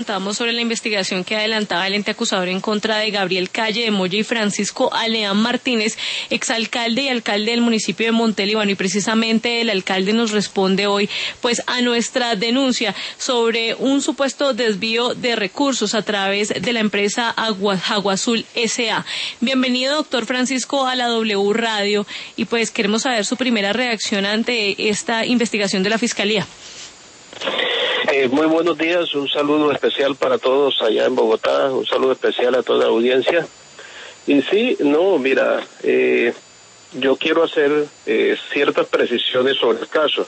Contamos sobre la investigación que adelantaba el ente acusador en contra de Gabriel Calle de Moya y Francisco Aleán Martínez, exalcalde y alcalde del municipio de Montelíbano, y precisamente el alcalde nos responde hoy pues a nuestra denuncia sobre un supuesto desvío de recursos a través de la empresa Aguazul S.A. Bienvenido, doctor Francisco, a la W Radio, y pues queremos saber su primera reacción ante esta investigación de la Fiscalía. Muy buenos días, un saludo especial para todos allá en Bogotá, un saludo especial a toda la audiencia. Y sí, mira, yo quiero hacer ciertas precisiones sobre el caso.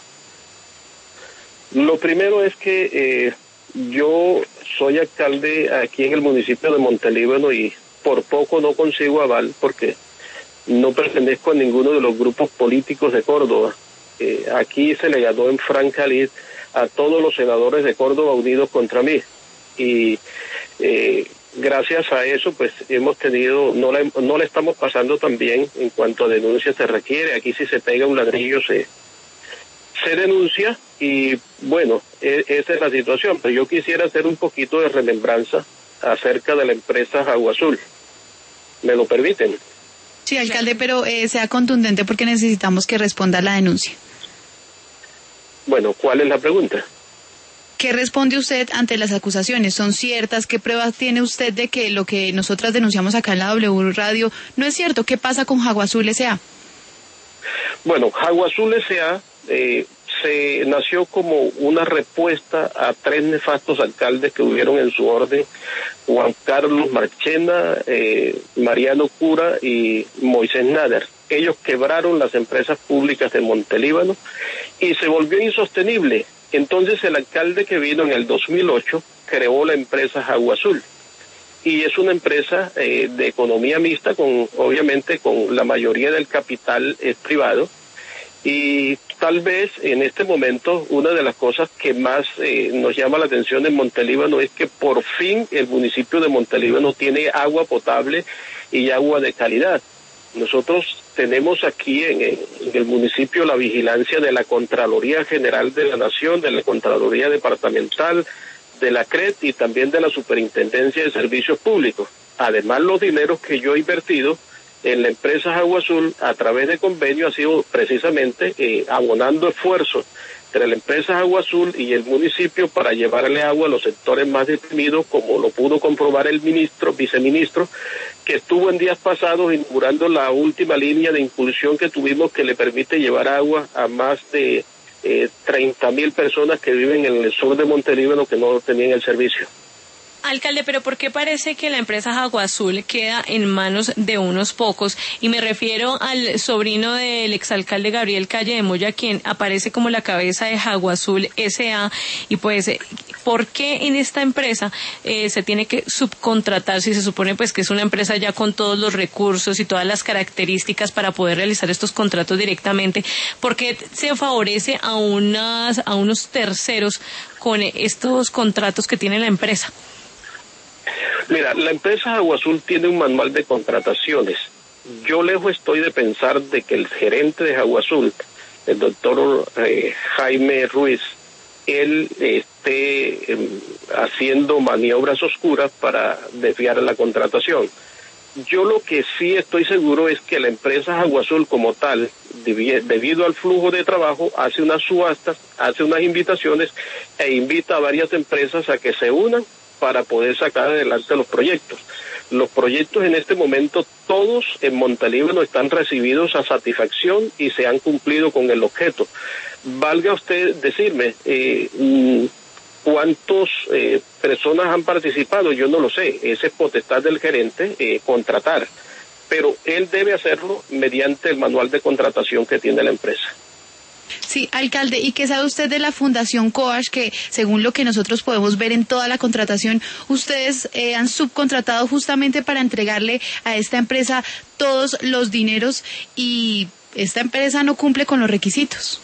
Lo primero es que yo soy alcalde aquí en el municipio de Montelíbano y por poco no consigo aval porque no pertenezco a ninguno de los grupos políticos de Córdoba. Aquí se le ganó en Francalid a todos los senadores de Córdoba unidos contra mí, y gracias a eso pues hemos tenido, no la estamos pasando tan bien en cuanto a denuncias se requiere. Aquí si se pega un ladrillo se denuncia, y bueno, esa es la situación. Pero yo quisiera hacer un poquito de remembranza acerca de la empresa Aguazul. ¿Me lo permiten? Sí, alcalde, pero sea contundente porque necesitamos que responda a la denuncia. Bueno, ¿cuál es la pregunta? ¿Qué responde usted ante las acusaciones? ¿Son ciertas? ¿Qué pruebas tiene usted de que lo que nosotras denunciamos acá en la W Radio no es cierto? ¿Qué pasa con Aguazul S.A.? Bueno, Aguazul S.A. se nació como una respuesta a tres nefastos alcaldes que hubieron en su orden: Juan Carlos Marchena, Mariano Cura y Moisés Nader. Ellos quebraron las empresas públicas de Montelíbano y se volvió insostenible. Entonces el alcalde que vino en el 2008 creó la empresa Aguazul, y es una empresa de economía mixta, obviamente con la mayoría del capital privado. Y tal vez en este momento una de las cosas que más nos llama la atención en Montelíbano es que por fin el municipio de Montelíbano tiene agua potable y agua de calidad. Nosotros tenemos aquí en el municipio la vigilancia de la Contraloría General de la Nación, de la Contraloría Departamental, de la CRED y también de la Superintendencia de Servicios Públicos. Además, los dineros que yo he invertido en la empresa Aguazul a través de convenio ha sido precisamente abonando esfuerzos entre la empresa Aguazul y el municipio para llevarle agua a los sectores más deprimidos, como lo pudo comprobar el viceministro, que estuvo en días pasados inaugurando la última línea de impulsión que tuvimos, que le permite llevar agua a más de 30,000 personas que viven en el sur de Montelíbano que no tenían el servicio. Alcalde, pero ¿por qué parece que la empresa Aguazul queda en manos de unos pocos? Y me refiero al sobrino del exalcalde Gabriel Calle de Moya, quien aparece como la cabeza de Aguazul S.A. Y pues, ¿por qué en esta empresa se tiene que subcontratar si se supone pues que es una empresa ya con todos los recursos y todas las características para poder realizar estos contratos directamente? ¿Por qué se favorece a unos terceros con estos contratos que tiene la empresa? Mira, la empresa Aguazul tiene un manual de contrataciones. Yo lejos estoy de pensar de que el gerente de Aguazul, el doctor Jaime Ruiz, él esté haciendo maniobras oscuras para desviar la contratación. Yo lo que sí estoy seguro es que la empresa Aguazul como tal, debido al flujo de trabajo, hace unas subastas, hace unas invitaciones e invita a varias empresas a que se unan para poder sacar adelante los proyectos. Los proyectos en este momento, todos en Montelíbano están recibidos a satisfacción y se han cumplido con el objeto. Valga usted decirme, ¿cuántas personas han participado? Yo no lo sé, esa es potestad del gerente contratar, pero él debe hacerlo mediante el manual de contratación que tiene la empresa. Sí, alcalde, ¿y qué sabe usted de la Fundación Coach, que según lo que nosotros podemos ver en toda la contratación, ustedes han subcontratado justamente para entregarle a esta empresa todos los dineros y esta empresa no cumple con los requisitos?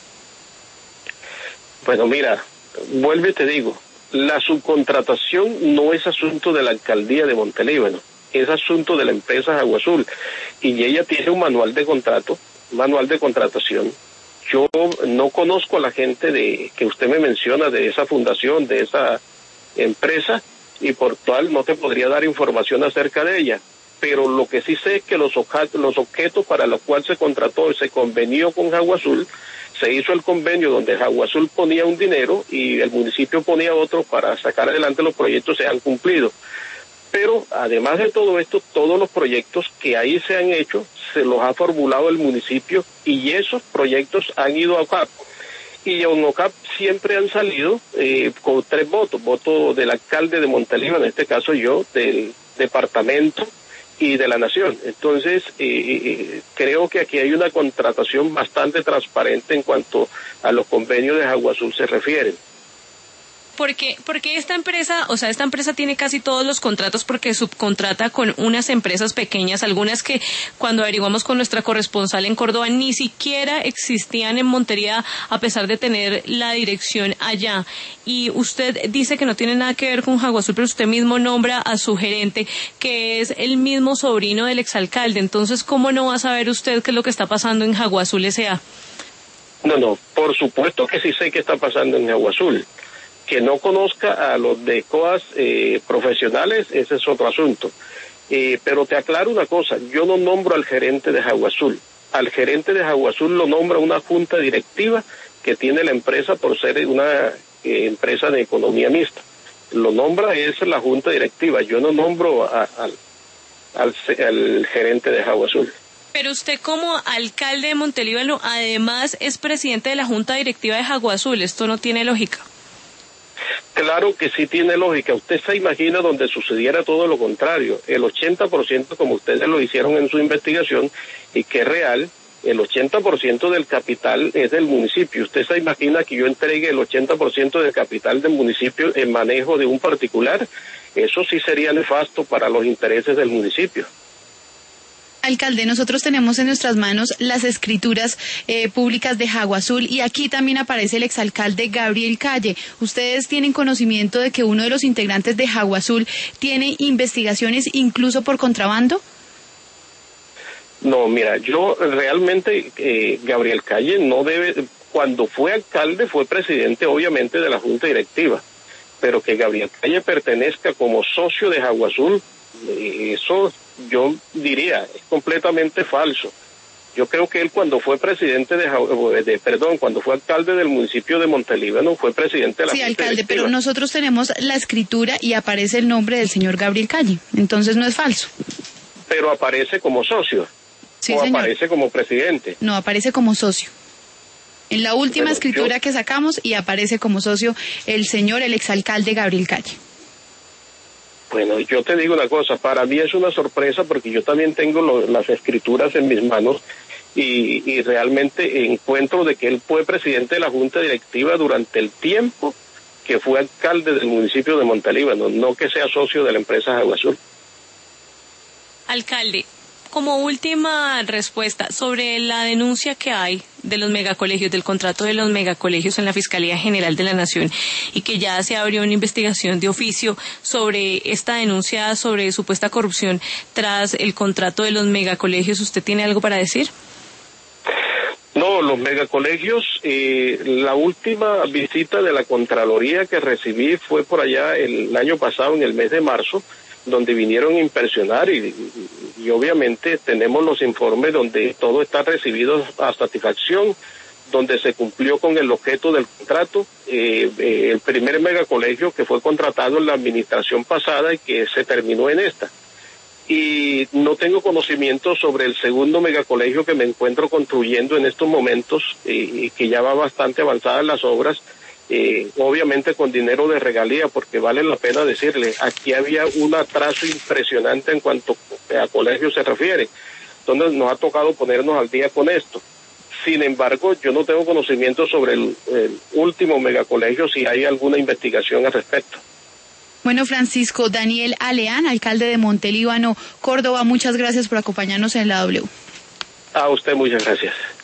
Bueno, mira, vuelvo y te digo, la subcontratación no es asunto de la alcaldía de Montelíbano, es asunto de la empresa Aguazul, y ella tiene un manual de contratación. Yo no conozco a la gente que usted me menciona, de esa fundación, de esa empresa, y por tal no te podría dar información acerca de ella. Pero lo que sí sé es que los objetos para los cuales se contrató y se convenió con Agua Azul, se hizo el convenio donde Agua Azul ponía un dinero y el municipio ponía otro para sacar adelante los proyectos, se han cumplido. Pero además de todo esto, todos los proyectos que ahí se han hecho, se los ha formulado el municipio y esos proyectos han ido a OCAP. Y en OCAP siempre han salido con 3 votos, voto del alcalde de Montelíbano, en este caso yo, del departamento y de la nación. Entonces, creo que aquí hay una contratación bastante transparente en cuanto a los convenios de Agua Azul se refieren. Porque esta empresa tiene casi todos los contratos porque subcontrata con unas empresas pequeñas, algunas que cuando averiguamos con nuestra corresponsal en Córdoba ni siquiera existían en Montería a pesar de tener la dirección allá. Y usted dice que no tiene nada que ver con Agua Azul, pero usted mismo nombra a su gerente, que es el mismo sobrino del exalcalde. Entonces, ¿cómo no va a saber usted qué es lo que está pasando en Agua Azul S.A.? No, por supuesto que sí sé qué está pasando en Agua Azul. Que no conozca a los de COAS profesionales, ese es otro asunto. Pero te aclaro una cosa, yo no nombro al gerente de Agua Azul. Al gerente de Agua Azul lo nombra una junta directiva que tiene la empresa por ser una empresa de economía mixta. Lo nombra es la junta directiva, yo no nombro al gerente de Agua Azul. Pero usted como alcalde de Montelíbano además es presidente de la junta directiva de Agua Azul, esto no tiene lógica. Claro que sí tiene lógica. Usted se imagina donde sucediera todo lo contrario. El 80%, como ustedes lo hicieron en su investigación, y que es real, el 80% del capital es del municipio. Usted se imagina que yo entregue el 80% del capital del municipio en manejo de un particular. Eso sí sería nefasto para los intereses del municipio. Alcalde, nosotros tenemos en nuestras manos las escrituras públicas de Agua Azul y aquí también aparece el exalcalde Gabriel Calle. ¿Ustedes tienen conocimiento de que uno de los integrantes de Agua Azul tiene investigaciones incluso por contrabando? No, mira, yo realmente, Gabriel Calle no debe, cuando fue alcalde fue presidente obviamente de la Junta Directiva, pero que Gabriel Calle pertenezca como socio de Agua Azul, eso yo diría es completamente falso. Yo creo que él cuando fue presidente cuando fue alcalde del municipio de Montelíbano fue presidente de la Junta alcalde, Directiva. pero nosotros tenemos la escritura y aparece el nombre del señor Gabriel Calle, entonces no es falso. Pero aparece como socio. Sí, o señor. Aparece como presidente. No, aparece como socio. En la última escritura que sacamos y aparece como socio el exalcalde Gabriel Calle. Bueno, yo te digo una cosa, para mí es una sorpresa porque yo también tengo las escrituras en mis manos y realmente encuentro de que él fue presidente de la Junta Directiva durante el tiempo que fue alcalde del municipio de Montelíbano, no que sea socio de la empresa Agua Azul. Alcalde, como última respuesta sobre la denuncia que hay de los megacolegios, del contrato de los megacolegios en la Fiscalía General de la Nación y que ya se abrió una investigación de oficio sobre esta denuncia sobre supuesta corrupción tras el contrato de los megacolegios, ¿usted tiene algo para decir? No, los megacolegios, la última visita de la Contraloría que recibí fue por allá el año pasado, en el mes de marzo, donde vinieron a inspeccionar y obviamente tenemos los informes donde todo está recibido a satisfacción, donde se cumplió con el objeto del contrato, el primer megacolegio que fue contratado en la administración pasada y que se terminó en esta. Y no tengo conocimiento sobre el segundo megacolegio que me encuentro construyendo en estos momentos y que ya va bastante avanzadas las obras, obviamente con dinero de regalía, porque vale la pena decirle, aquí había un atraso impresionante en cuanto a colegios se refiere, entonces nos ha tocado ponernos al día con esto. Sin embargo, yo no tengo conocimiento sobre el último megacolegio, si hay alguna investigación al respecto. Bueno, Francisco Daniel Aleán, alcalde de Montelíbano, Córdoba, muchas gracias por acompañarnos en la W. A usted muchas gracias.